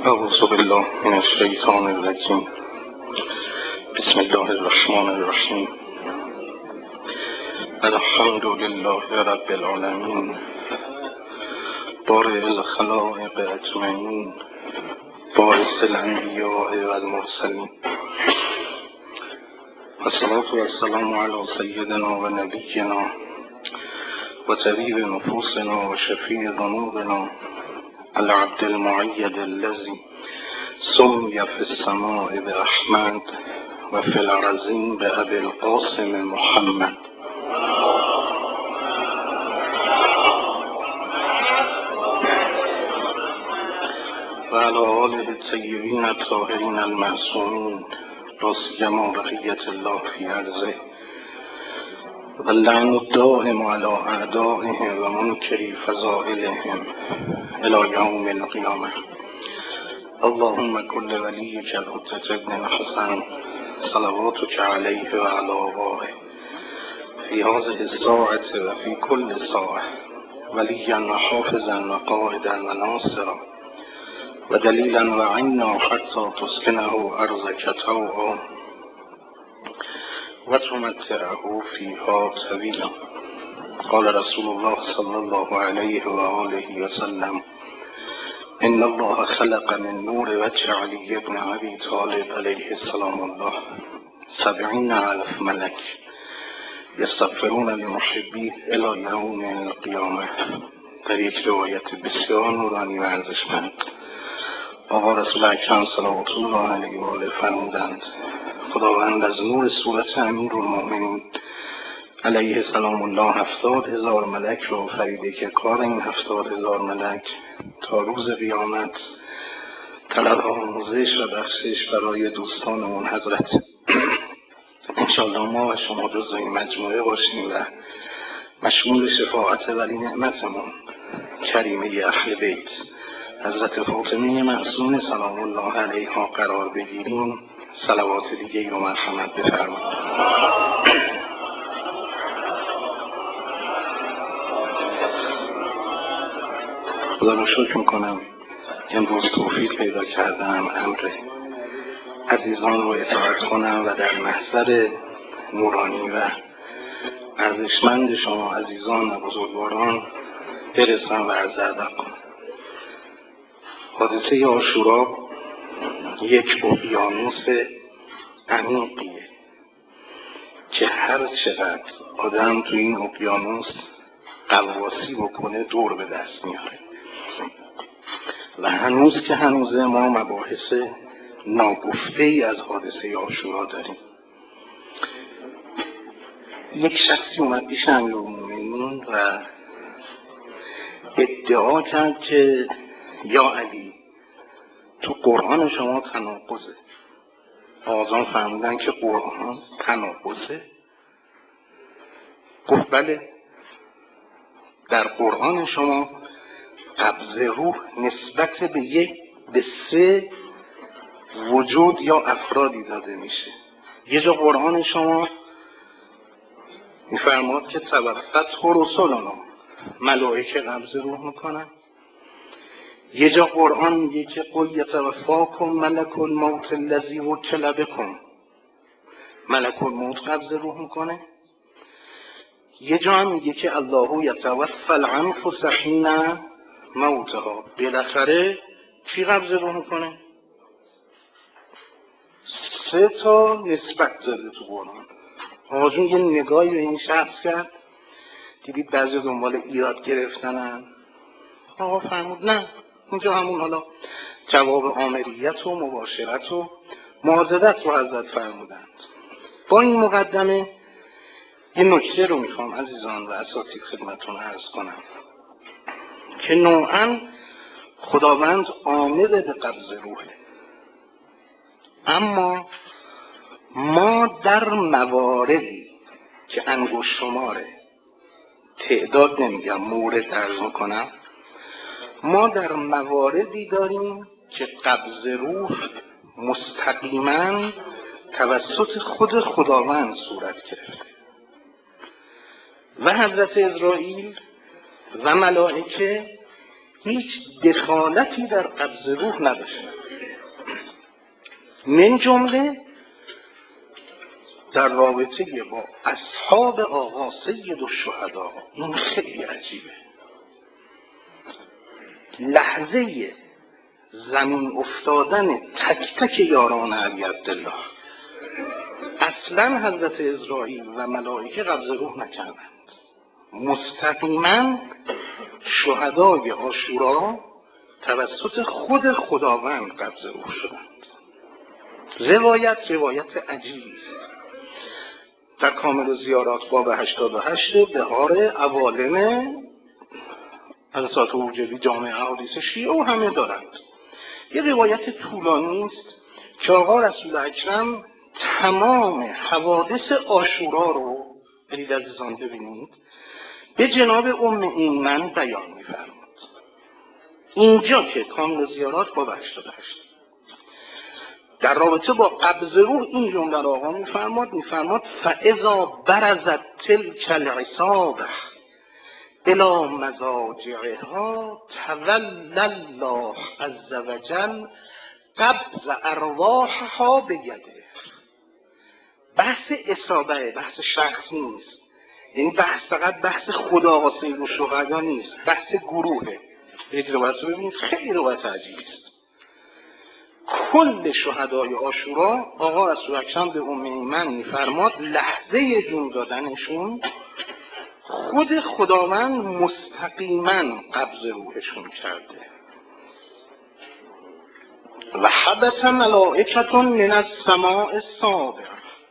اعوذ بالله من الشیطان الرجیم. بسم الله الرحمن الرحیم. الحمد لله رب العالمین، بارئ الخلائق اجمعین، باعث الانبیاء والمرسلین، والصلاة والسلام علی سیدنا و نبینا و طبیب نفوسنا و شفیع ذنوبنا العبد المعید الذی سمی فی السماء بأحمد و فی الارضین بأبی القاسم محمد. و علی آله الطیبین الطاهرین المعصومین، لا سیما بقیة الله فی ارضه، و اللعن الدائم علی اعدائه و منکری فضائلهم الی یوم القیامة. اللهم کل ولیک الحجة ابن الحسن صلواتک علیه و علی آبائه فی هذه الساعة و فی کل ساعة ولیا و حافظا و قائدا و ناصرا و دلیلا و عینا حتی تسکنه ارضک طوعا و تمتعه فیها طویلا. قال رسول الله صلی الله علیه و آله و سلم: ان الله خلق من نور وجه علی بن ابی طالب علیه السلام الله 70,000 ملک یستغفرون لمحبیه الی یوم القیامة. در یک روایت بسیار نورانی و ارزشمند آقا رسول اکرم صلوات الله علیه و آله فرمودند: خداوند از نور صورت امیرالمؤمنین علیه السلام الله 70,000 ملک را آفریده که کار این 70,000 ملک تا روز قیامت طلب آموزش و بخشش برای دوستان اون حضرت. انشاءالله ما و شما جزو این مجموعه باشیم و مشمول شفاعت ولی نعمتمون کریمه اهل بیت حضرت فاطمه معصومه سلام الله علیها قرار بگیریم. صلوات دیگه رو مرحمت بفرمایید. خدا رو شکر میکنم امروز توفیق پیدا کردم امر عزیزان رو اطاعت کنم و در محضر نورانی و ارزشمند شما عزیزان و بزرگواران برسم و عرض ادب کنم. حادثه عاشورا یک اقیانوس عمیقیه که هر چقدر آدم تو این اقیانوس غواصی بکنه دور به دست میاره و هنوز که هنوزه ما مباحث ناگفته ای از حادثه عاشورا داریم. یک شخصی اومد پیش امیرالمومنین و ادعا کرد که یا علی تو قرآن شما تناقضه. آقایان فرمودن که قرآن تناقضه؟ گفت بله، در قرآن شما قبض روح نسبت به 3 وجود یا افرادی داده میشه. یه جا قرآن شما میفرماد که توفته رسلنا، ملائکه قبض روح میکنن. یه جا قرآن میگه که قل یتوفاکم ملک الموت الذی وکل بکم، ملک الموت قبض روح میکنه. یه جا هم میگه که الله یتوفی الانفس حین موتها، بالاخره کی قبض روح میکنه؟ 3 تا نسبت داده تو قرآن. آقا یه نگاهی به این شخص کرد، دیدید بعضی دنبال ایراد گرفتنن. آقا فرمود نه، اینجا همون حالا جواب آمریت و مباشرت و معاضدت رو حضرت فرمودند. با این مقدمه یه نکته رو میخوام عزیزان و اساتید خدمتتون عرض کنم که نوعاً خداوند آمر به قبض روحه، اما ما در مواردی که انگشت شماره، تعداد نمیگم، مورد عرض میکنم، ما در مواردی داریم که قبض روح مستقیما توسط خود خداوند صورت گرفته و حضرت عزرائیل و ملائکه هیچ دخالتی در قبض روح نداشتند. من جمله در رابطه با اصحاب آقا سید الشهدا. این خیلی عجیبه. لحظه زمین افتادن تک تک یاران علی عبدالله اصلا حضرت عزرائیل و ملائکه قبض روح نکردند. مستقیما شهدای عاشورا توسط خود خداوند قبض روح شدند. روایت عجیبی است. در کامل الزیارات باب 88 بهار عوالم حضرت حجوی جامع احادیث شیعه و همه دارند. یه روایت طولانی است که آقا رسول اکرم تمام حوادث عاشورا رو برید عزیزان ببینید به جناب ام ایمن بیان می‌فرماد. اینجا که کامل الزیارات باب 88 در رابطه با قبض روح این جمله را آقا می‌فرماد فاذا برزت تلک العصابه الى مضاجعها تولى الله عز وجل قبض ارواحها بیده. بحث اصابه بحث شخصی نیست، یعنی فقط بحث خدا و سید الشهدا نیست، بحث گروهه. یک روایت رو ببینید خیلی روایت عجیبی است. کل شهدای عاشورا آقا رسول اکرم به ام ایمن می‌فرماد لحظه جون دادنشون خود خداوند مستقیما قبض روحشون کرده. و حبت ملائکة من السماء السابع.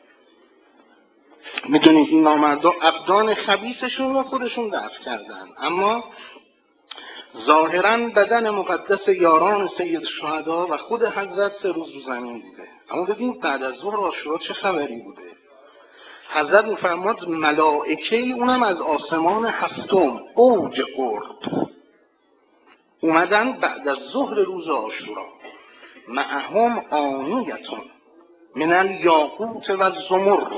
میدونید این نامردا ابدان خبیثشون رو خودشون دفع کردن، اما ظاهراً بدن مقدس یاران سید الشهدا و خود حضرت 3 روز رو زمین بوده. اما ببینید بعد از ظهر عاشورا چه خبری بوده. حضرت می‌فرماد ملائکه اونم از آسمان 7 اوج قرب اومدن بعد از ظهر روز عاشورا. معهم آنیتون من الیاقوت و الزمرد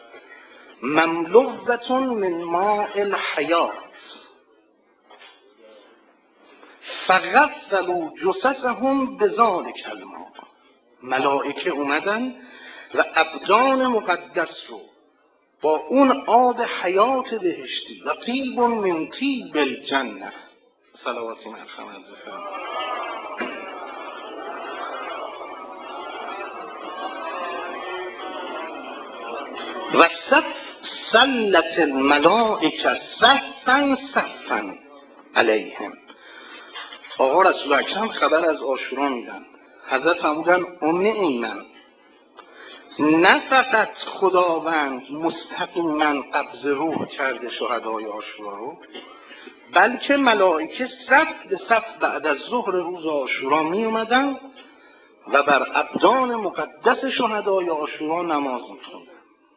مملوءة من ماء الحیات فغسلوا جثثهم بذلک الماء. ملائکه اومدن و ابدان مقدس رو با اون آب حیات بهشتی و طیب من طیب الجنه صلواتی مرحمت بفرمایید. و سلت الملائکه صفا صفا علیهم. آقا رسول اکرم خبر از عاشورا میدن. حضرت فرمودن ام ایمن نه فقط خداوند مستقیما قبض روح کرده شهدای عاشورا رو، بلکه ملائکه صف به صف بعد از ظهر روز عاشورا می اومدن و بر ابدان مقدس شهدای عاشورا نماز می‌خوندن.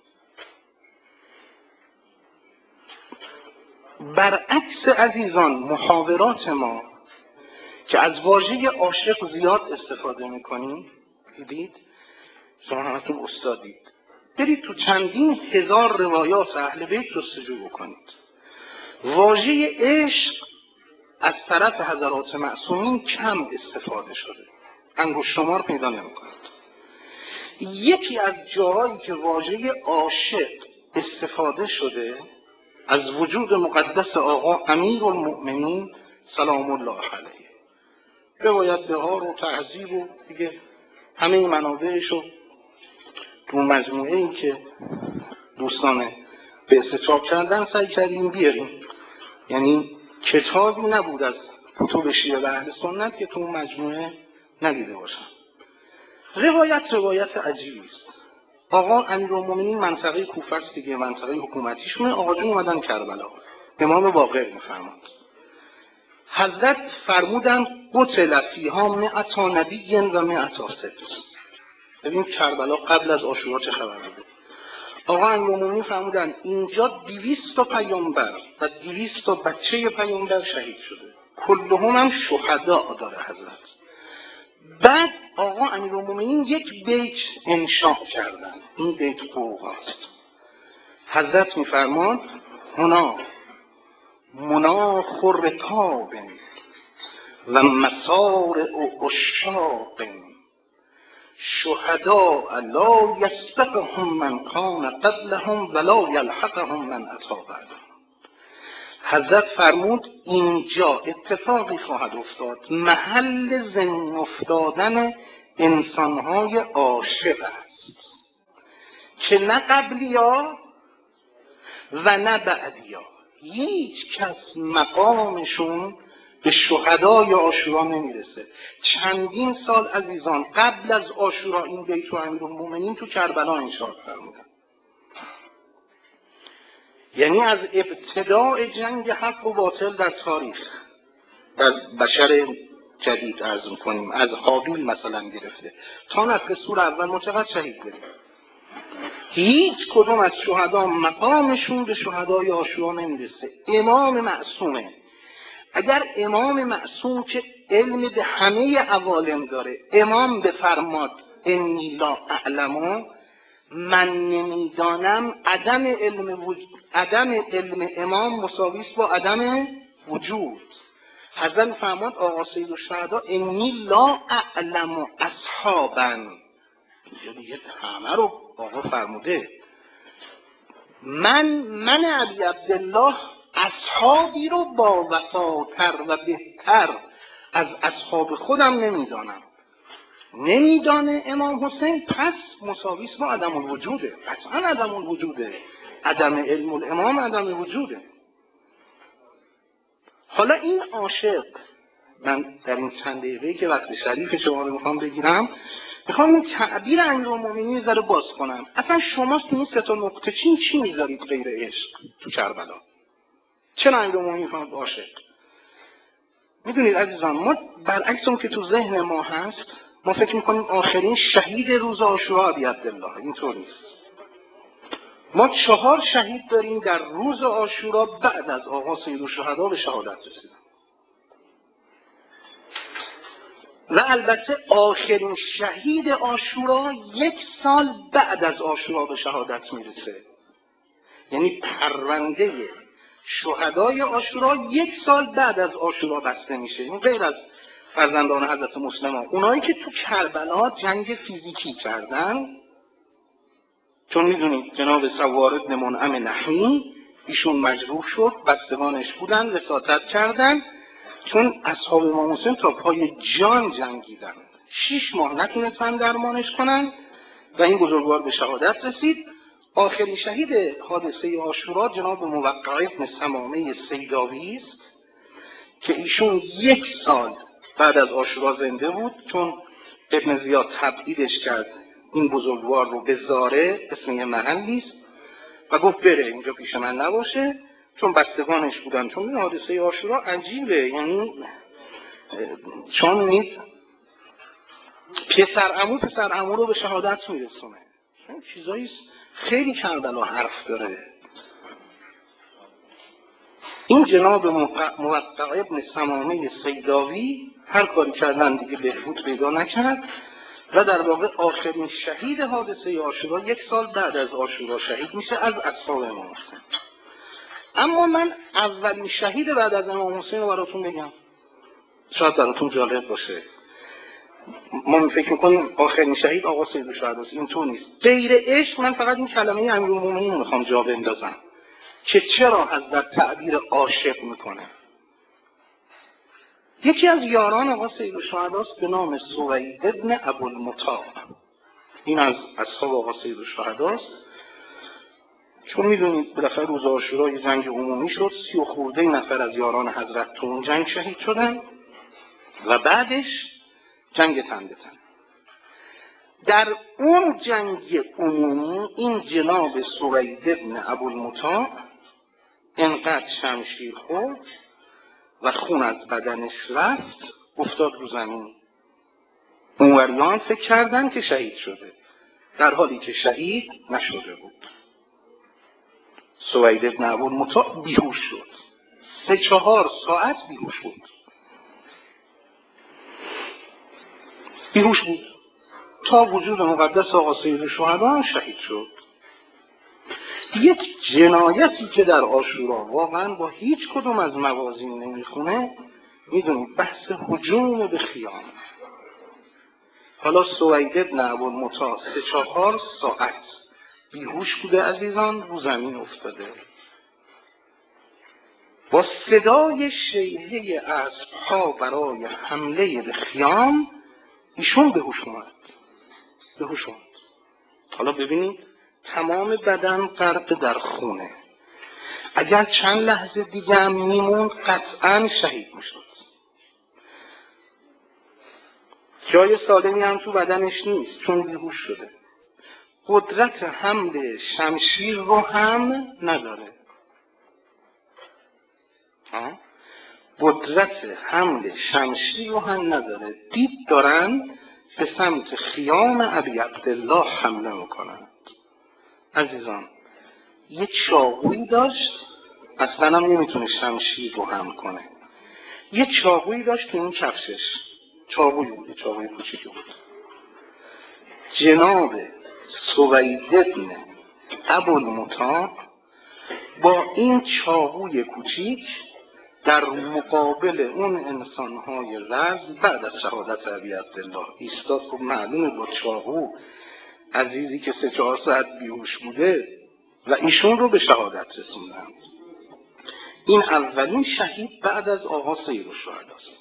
برعکس عزیزان محاورات ما که از واژه عاشق زیاد استفاده می‌کنیم، دیدید شما همتون استادید، برید تو چندین هزار روایات اهل بیت جستجو بکنید. واژه عشق از طرف حضرات معصومین کم استفاده شده، انگشت شمار پیدا نمی‌کنید. یکی از جاهایی که واژه عاشق استفاده شده از وجود مقدس آقا امیرالمؤمنین سلام الله علیه. روایت بهار و تهذیب و دیگه همه منابعشو تو مجموعه ای که دوستان به استفاده کردن سعی کردیم بیاریم. یعنی کتابی نبود از کتب شیعه و اهل سنت که تو مجموعه ندیده باشن. روایت عجیبی است. آقا امیرالمومنین منطقه کوفه است دیگه، منطقه حکومتیشونه. آقا جون اومدن کربلا، امام باقر میفرماد حضرت فرمودن قتل فیها 100 نبی و 100 صدیق. ببین کربلا قبل از عاشورا چه خبر بود. آقا امیرالمومنین فرمودن اینجا 200 پیامبر و 200 بچه پیامبر شهید شده، کلهم هم شهدا داره حضرت. بعد آقا امیرالمومنین یک بیت انشاء کردن، این بیت قوقاست. حضرت میفرماد هنا مناخ رکاب و مسارع عشاق شهداء لا یسبقهم من کان قبلهم ولا یلحقهم من اتى بعدهم. حضرت فرمود اینجا اتفاقی خواهد افتاد، محل زمین افتادن انسانهای عاشق است که نه قبلیا و نه بعدیا هیچ کس مقامشون به شهدای عاشورا نمیرسه. چندین سال عزیزان قبل از عاشورا این بیت رو امیرالمومنین تو کربلا انشاء فرمودن. یعنی از ابتداء جنگ حق و باطل در تاریخ، در بشر جدید عرض می‌کنیم، از هابیل مثلا گرفته تا نفخ صور اول ما چقدر شهید داریم؟ هیچ کدوم از شهدا مقامشون به شهدای عاشورا نمیرسه. امام معصومه. اگر امام معصوم که علم به همه عوالم داره، امام بفرماد انی لا اعلم، من نمیدانم، عدم علم امام مساویست با عدم وجود. حضرت فرماد آقا سیدالشهدا انی لا اعلم اصحابا، اینجا دیگه همه رو آقا فرموده. من ابی عبدالله اصحابی رو با وفاتر و بهتر از اصحاب خودم نمیدانم. نمیدانه امام حسین پس مساویس با عدم الوجوده، قطعا عدم الوجوده. عدم علم الامام عدم وجوده. حالا این عاشق، من در این چند دقیقه که وقت شریف شما رو میخوام بگیرم، میخوام این تعبیر امیرالمومنین یه ذره باز کنم. اصلا شما تو این سه تا نقطه چی میذارید غیر عشق تو کربلا؟ چرا امیرالمومنین فرمود عاشق؟ میدونید عزیزان، ما برعکس اون که تو ذهن ما هست، ما فکر میکنیم آخرین شهید روز عاشورا ابی عبدالله. اینطور نیست. ما 4 شهید داریم در روز عاشورا بعد از آقا سیدالشهدا به شهادت رسیدن. و البته آخرین شهید عاشورا 1 سال بعد از عاشورا به شهادت میرسه. یعنی پرونده شهدای عاشورا 1 سال بعد از عاشورا بسته میشه. این غیر از فرزندان حضرت مسلم ها، اونایی که تو کربلا جنگ فیزیکی کردن، چون میدونید جناب سوار ابن منعم نحوی ایشون مجروح شد، بستگانش بودن، وساطت کردن، چون اصحاب امام حسین تا پای جان جنگیدن، 6 ماه نتونستن درمانش کنن و این بزرگوار به شهادت رسید. آخرین شهید حادثه عاشورا جناب موقع ابن ثمامه سیداوی است که ایشون 1 سال بعد از عاشورا زنده بود، چون ابن زیاد تبدیلش کرد این بزرگوار رو به زاره، اسم یه محلی است، و گفت بره اینجا پیش من نباشه، چون بستگانش بودن. چون این حادثه عاشورا عجیبه، یعنی چون نید پسر عمو رو به شهادت میرسونه. این چیزایی خیلی کربلا حرف داره. این جناب موقع ابن ثمامه سیداوی هر کاری کردن دیگه بهبود پیدا نکرد و در واقع آخرین شهید حادثه عاشورا 1 سال بعد از عاشورا شهید میشه از اصحاب امام حسین. اما من اولین شهید بعد از امام حسین رو براتون بگم، شاید براتون جالب باشه. ما فکر میکنیم آخرین شهید آقا سیدالشهدا است، این تو نیست. غیر عشق، من فقط این کلمه امیرالمومنین میخوام جا بندازم که چرا حضرت تعبیر عاشق میکنه. یکی از یاران آقا سیدالشهدا است به نام سوید ابن ابوالمطاع. این از اصحاب آقا سیدالشهدا است. چون میدونید بالاخره روز عاشورا یه جنگ عمومی شد، 30 و خورده نفر از یاران حضرت تو اون جنگ شهید شدن و بعدش جنگ تن به تن. در اون جنگ عمومی این جناب سوید ابن ابوالمطاع انقدر شمشیر خورد و خون از بدنش رفت، افتاد رو زمین. اونوریان فکر کردن که شهید شده، در حالی که شهید نشده بود. سوید ابن ابوالمطاع بیهوش شد، 3-4 ساعت بیهوش بود. تا وجود مقدس آقا سیدالشهدا هم شهید شد. یک جنایتی که در عاشورا واقعا با هیچ کدوم از موازین نمیخونه میدونید بحث هجوم به خیام. حالا سوید بن ابوالمطاع 3-4 ساعت بیهوش بوده عزیزان، رو زمین افتاده. با صدای شیهه اسب‌ها برای حمله به خیام ایشون به هوش اومد. حالا ببینید تمام بدن غرق در خونه. اگر چند لحظه دیگه هم میموند قطعاً شهید میشد. جای سالمی هم تو بدنش نیست چون بیهوش شده. قدرت حمل شمشیر رو هم نداره. دید دارن به سمت خیام ابی عبدالله حمله میکنند. عزیزان یک چاقویی داشت، اصلا هم نمیتونه شمشیر رو حمل کنه. یک چاقویی داشت تو این کفشش، چاقوی کوچیکی بود. جناب سوید بن ابوالمطاع با این چاقوی کوچیک در مقابل اون انسانهای رز بعد از شهادت ابی عبدالله ایستاد. خب معلومه با چاقو عزیزی که 3-4 ساعت بیهوش بوده و ایشون رو به شهادت رسوندن. این اولین شهید بعد از آقا سید الشهدا است.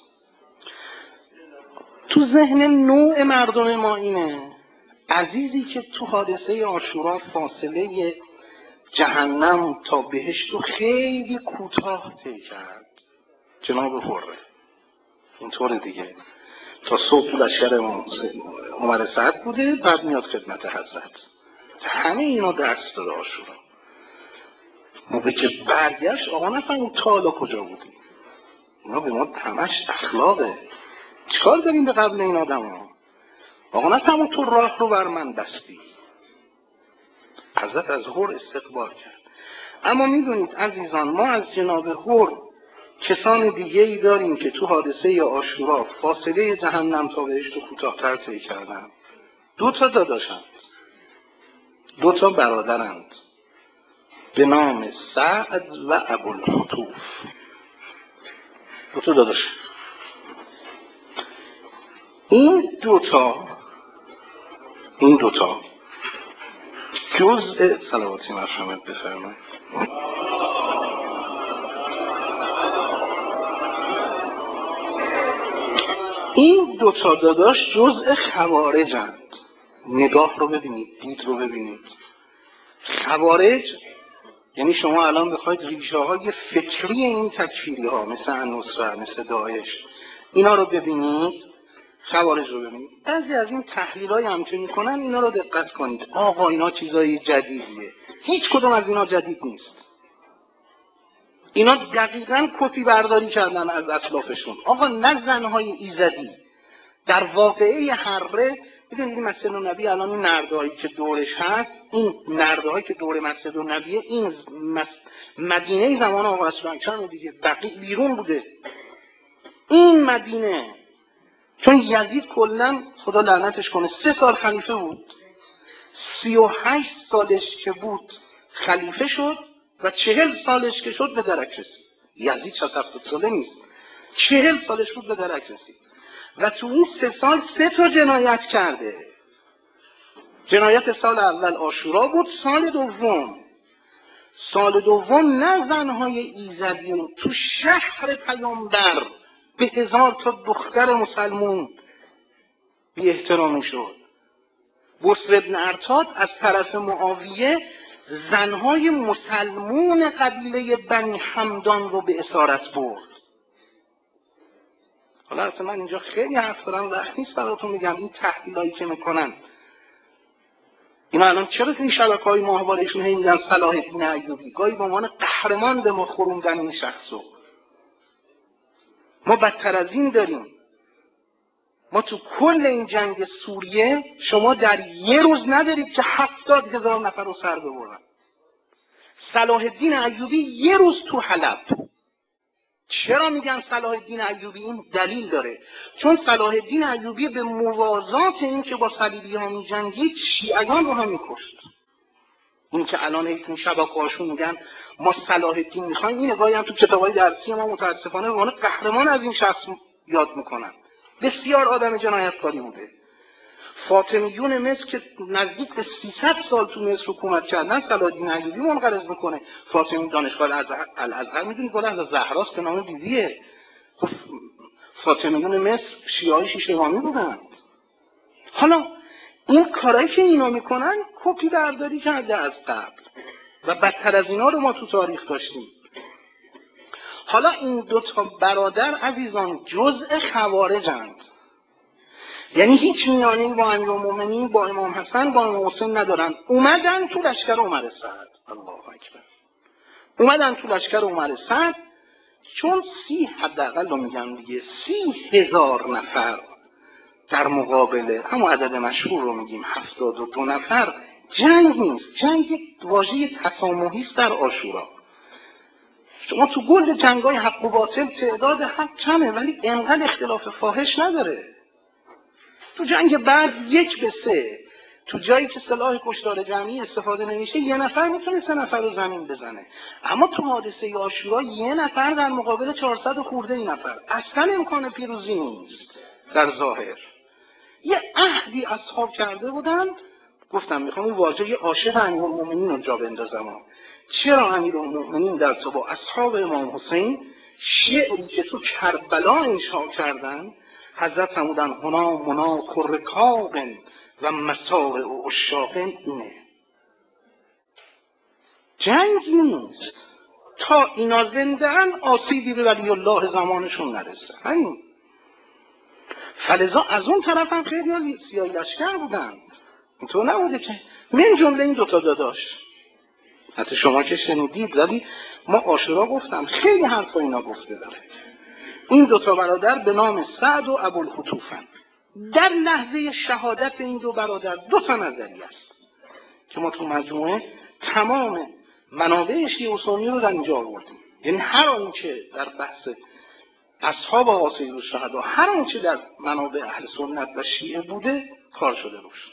تو ذهن نوع مردم ما اینه عزیزی که تو حادثه عاشورا فاصله جهنم تا بهشت رو خیلی کوتاه طی کرد، جناب حره. اینطوره دیگه، تا صبح تو لشکر عمر سعد بوده، بعد میاد خدمت حضرت. همه اینا درس داره عاشورا. موقعی که برگشت آقا نفهمید تا حالا کجا بودیم. اینا به ما همش اخلاقه. چیکار داریم به قبل این آدم ها؟ آقا نفهمید تو راه رو بر من بستی. حضرت از حر استقبال کرد. اما میدونید عزیزان ما از جناب حر کسان دیگه ای داریم که تو حادثه عاشورا فاصله جهنم تا بهشت رو کوتاه‌تر طی کردن. 2 داداشند، 2 برادرند به نام سعد و ابوالحتوف. 2 داداش. این دوتا جزء صلواتی مرحمت بفرمایید. این 2 داداش جزء خوارجند. نگاه رو ببینید، دید رو ببینید. خوارج یعنی شما الان بخواید ریشه های فکری این تکفیری ها مثل النصره، مثل داعش، اینا رو ببینید، خوارج رو ببینید. بعضی از این تحلیل های همچون میکنن، اینا رو دقت کنید. آقا اینا چیزای جدیدیه. هیچ کدوم از اینا جدید نیست. اینا دقیقاً کپی برداری کردن از اسلافشون. آقا نه زنهای ایزدی در واقعه حره. میدونید مسجد النبی الان این نردهایی که دورش هست، این نردهایی که دور مسجد النبیه، این مدینه زمان آقا رسول اکرم دیگه، بقیع بیرون بوده. این مدینه چون یزید کلاً خدا لعنتش کنه 3 سال خلیفه بود. 38 سالش که بود خلیفه شد و 40 سالش که شد به درک رسید. یزید 60-70 ساله نیست، 40 سالش بود به درک رسید. و تو این 3 سال 3 جنایت کرده. جنایت سال اول عاشورا بود. سال دوم نه زنهای ایزدیون، تو شهر پیامبر به 1000 دختر مسلمون بی احترامی شد. بصر ابن ارتاد از طرف معاویه زنهای مسلمون قبیله بنی حمدان رو به اسارت برد. حالا اصلا من اینجا خیلی حرف دارم، وقت نیست براتون میگم این تحلیلایی که میکنن. اینا الان چرا این شبکه‌های ماهوارهشون هی میگن صلاح الدین ایوبی، گاهی به عنوان قهرمان به ما خوروندن این شخصو. ما بدتر از این داریم. ما تو کل این جنگ سوریه شما در یه روز ندارید که 70,000 نفر رو سر ببرن. صلاح الدین ایوبی یه روز تو حلب. چرا میگن صلاح الدین ایوبی؟ این دلیل داره، چون صلاح الدین ایوبی به موازات این که با صلیبی ها می جنگید شیعیان رو هم میکشت. این که الان این شبکه‌هاشون میگن ما صلاح الدین میخوایم، این نگاهی هم تو کتابای درسی ما متاسفانه به عنوان قهرمان از این شخص یاد میکنن. بسیار آدم جنایتکاری بوده. فاطمیون مصر که نزدیک به 300 سال تو مصر حکومت کردن، صلاح الدین ایوبی منقرض میکنه. فاطمی دانشگاه الازهر میدونید بالا از زهراست به نام بیبیه. خب فاطمیون مصر شیعه‌های شیشه‌گامی بودن. حالا این کارایی که اینا میکنن کپی برداری کرده از قبل و بدتر از اینا رو ما تو تاریخ داشتیم. حالا این دو تا برادر عزیزان جزء خوارجند، یعنی هیچ میانه‌ای با امیرالمومنین، با امام حسن، با امام حسین ندارن. اومدن تو لشکر عمر سعد، الله اکبر، اومدن تو لشکر عمر سعد، چون 30 حداقل رو میگم دیگه 30,000 نفر در مقابل همون عدد مشهور رو میگیم 72 نفر جنگ نیست. جنگ یک واژه تسامحی است در عاشورا. شما تو گل جنگای حق و باطل تعداد حق کمه ولی انقدر اختلاف فاحش نداره. تو جنگ بعد 1-3 تو جایی که سلاح کشتار جمعی استفاده نمیشه 1 نفر میتونه 3 نفر رو زمین بزنه، اما تو حادثه عاشورا 1 نفر در مقابل 400 خورده ای نفر اصلا امکان پیروزی نیست. در ظاهر یه عهدی اصحاب کرده بودن، گفتم میخوام این واژه عاشق امیرالمومنین رو جا بندازم. چرا امیرالمومنین در تو با اصحاب امام حسین شعری که تو کربلا انشا کردن، حضرت فرمودن هنا منا خرکاب و مسار و عشاق، اینه جنگ نیست. تا اینا زنده‌اند آسیبی به ولی الله زمانشون نرسه. همین. فلذا از اون طرف هم خیلی سیاهی لشکر بودن، اینطور نبوده که من جمله این دوتا داداش، حتی شما که شنیدید، ولی ما عاشورا گفتم خیلی حرفا اینا گفته داره. این دوتا برادر به نام سعد و ابوالخطوفن. در لحظه شهادت این دو برادر 2 تا نظریه است که ما تو مجموعه تمام منابع شیعه و سنی رو در اینجا آوردیم. یعنی هر آنچه در بحث اصحاب آقا سیدالشهدا، هر آنچه در منابع اهل سنت و شیعه بوده کار شده روش.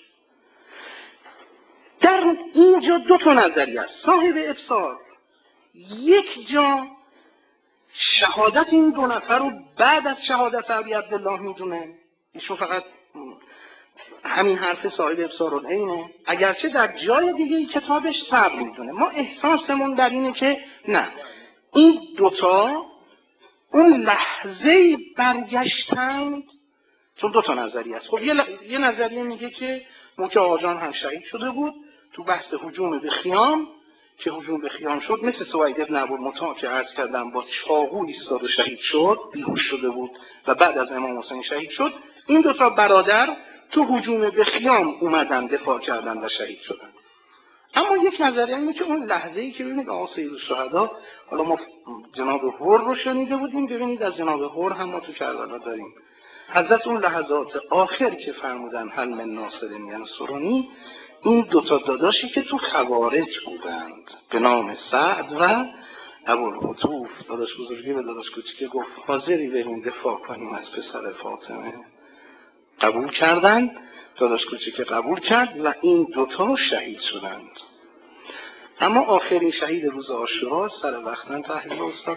در اینجا 2 تا نظریه است. صاحب ابصار یک جا شهادت این 2 نفر رو بعد از شهادت ابی عبدالله میدونه، ایشون فقط همین حرف صاحب ابصار اینه، اگرچه در جای دیگه کتابش صبر میدونه. ما احساسمون در اینه که نه، این 2 تا اون لحظه برگشتند، چون 2 تا نظریه است. خب یه نظریه میگه که موقع آقاجان هم شهید شده بود تو بحث هجوم به خیام، که هجوم به خیام شد مثل سوید ابن ابوالمطاع که عرض کردم با چاقو ایستاد و شهید شد، بیهوش شده بود و بعد از امام حسین شهید شد. این 2 تا برادر تو هجوم به خیام اومدن دفاع کردن و شهید شدن. اما یک نظریه اینه که اون لحظه‌ای که ببینید آقا سیدالشهدا، حالا ما جناب هور رو شنیده بودیم، ببینید از جناب هور هم ما تو کربلا داریم. حضرت اون لحظات آخر که فرمودن هل من ناصر ینصرنی، این 2 تا داداشی که تو خوارج بودند به نام سعد و ابوالخطوف، داداش بزرگی به داداش کوچیک گفت حاضری بریم دفاع کنیم از پسر فاطمه، قبول کردن. داداش کوچیک قبول کرد و این 2 تا شهید شدند. اما آخرین شهید روز عاشورا، سر وقتاً تحلیل استاد،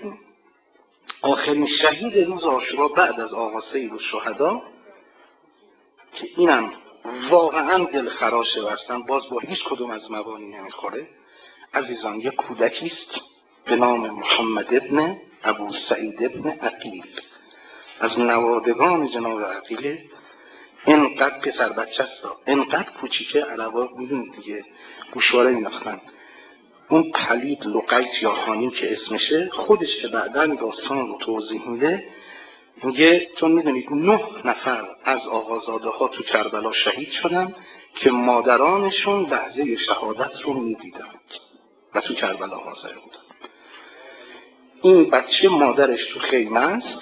آخرین شهید روز عاشورا بعد از آقا سیدالشهدا که اینم واقعاً دلخراشه و اصلا باز با هیچ کدوم از مبانی نمیخوره عزیزان، یک کودکی است به نام محمد ابن ابو سعید ابن عقیل، از نوادگان جناب عقیل. اینقدر پسر بچه است، اینقدر کوچیکه، عربا میدونید دیگه گوشواره می‌ناختن. اون پلید لقیت یاخانی که اسمشه، خودش که بعداً داستان رو توضیح میده، میگه چون میدونید 9 نفر از آقازاده ها تو کربلا شهید شدن که مادرانشون لحظه شهادت رو میدیدند و تو کربلا حاضر بودن. این بچه مادرش تو خیمه است،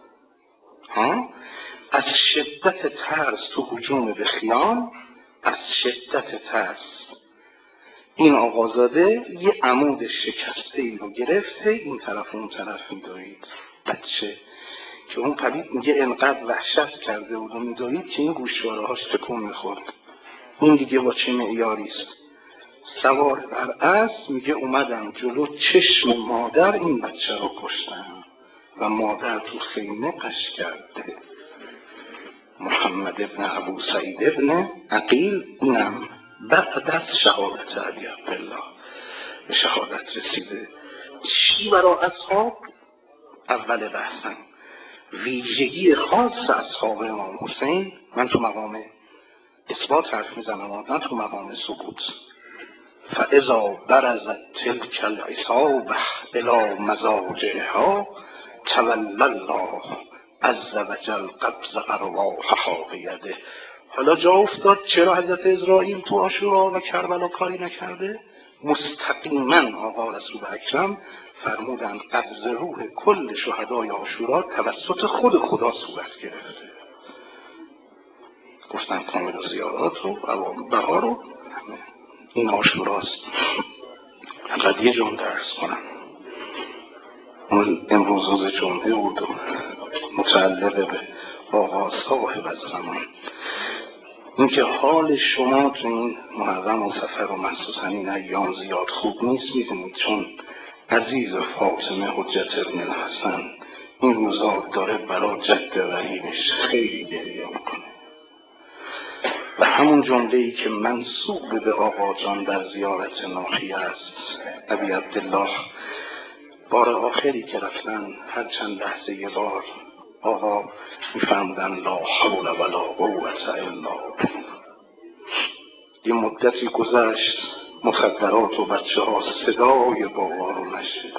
از شدت ترس تو هجوم به خیام، از شدت ترس این آقازاده یه عمود شکسته ای رو گرفته این طرف اون طرف میدوید. بچه که اون پدید میگه انقدر وحشت کرده بود و میدوید که این گوشواره هاش تکون میخورد. این دیگه با چه معیاری است؟ سوار بر اسب میگه اومدم جلو چشم مادر این بچه رو کشتم و مادر تو خیمه قش کرده. محمد ابن ابو سعید ابن عقیل اینم بعد از شهادت علی عبدالله به شهادت رسیده. چی برای اصحاب؟ اول بحثم ویژگی خاص اصحاب امام حسین. من تو مقام اثبات حرف میزنم، نه تو مقام ثبوت. فاذا برزت تلک العصابه الی مضاجعها تولی الله عز وجل قبض ارواحها بیده. حالا جا افتاد چرا حضرت اسرائیل تو عاشورا و کربلا کاری نکرده؟ مستقیما آقا رسول اکرم فرمودند قبض روح کل شهدای عاشورا توسط خود خدا صورت گرفته. گفتن کامل زیارات رو بها رو این عاشوراست. فقط یه جمله عرض کنم. امروز روز جمعه بود و متعلق به آقا صاحب الزمان. اینکه حال شما تو این محرم و سفر و مخصوصا این ایام زیاد خوب نیست میدونید، چون عزیز فاطمه حجت ابن الحسن این روزا داره برای جد غریبش خیلی گریه میکنه و همون جمله‌ای که منسوب به آقا جان در زیارت ناحیه است. ابی عبدالله بار آخری که رفتن هر چند لحظه یه بار آقا میفرمودن لا حول ولا قوة الا بالله. یه مدتی گذشت مخدرات و بچه ها صدای بابا رو نشنیدن.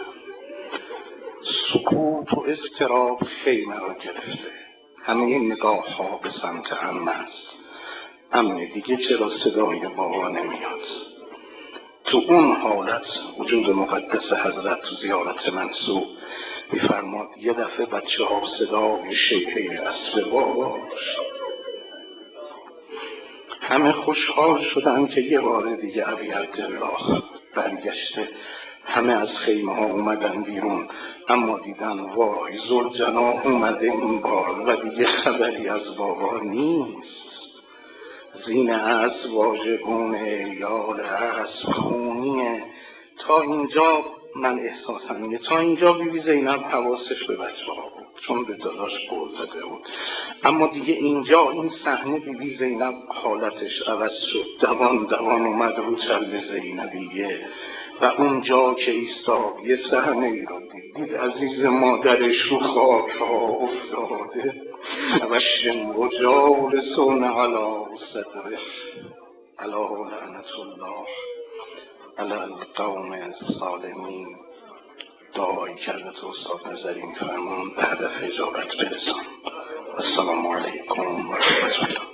سکوت و اضطراب خیمه رو گرفته. همه نگاه ها به سمت عمه است. عمه دیگه چرا صدای بابا نمیاد؟ تو اون حالت وجود مقدس حضرت تو زیارت منصور میفرماد یه دفعه بچه ها صدای شیهه اسب بابا. همه خوشحال شدن که یه بار دیگه ابی عبدالله برگشته. همه از خیمه ها اومدن بیرون، اما دیدن وای ذوالجناح اومده این بار و دیگه خبری از بابا نیست. زین اسب واژگون یال اسب خونیه. تا اینجا من احساسم اینه، تا اینجا بیبی زینب حواسش به بچه ها بود چون به داداش قول داده بود، اما دیگه اینجا این صحنه بیبی زینب حالتش عوض شد. دوان دوان اومد رو چل زینبیه و اونجا که ایستاد یه صحنه ای رو دید عزیز مادرش رو خاک ها افتاده و شم جالسون علی صدره. الا لعنت الله علی القوم الظالمین. دعایی که حضرت استاد نظری میفرمان بعد خجالت برسان. السلام علیکم و رحمت الله.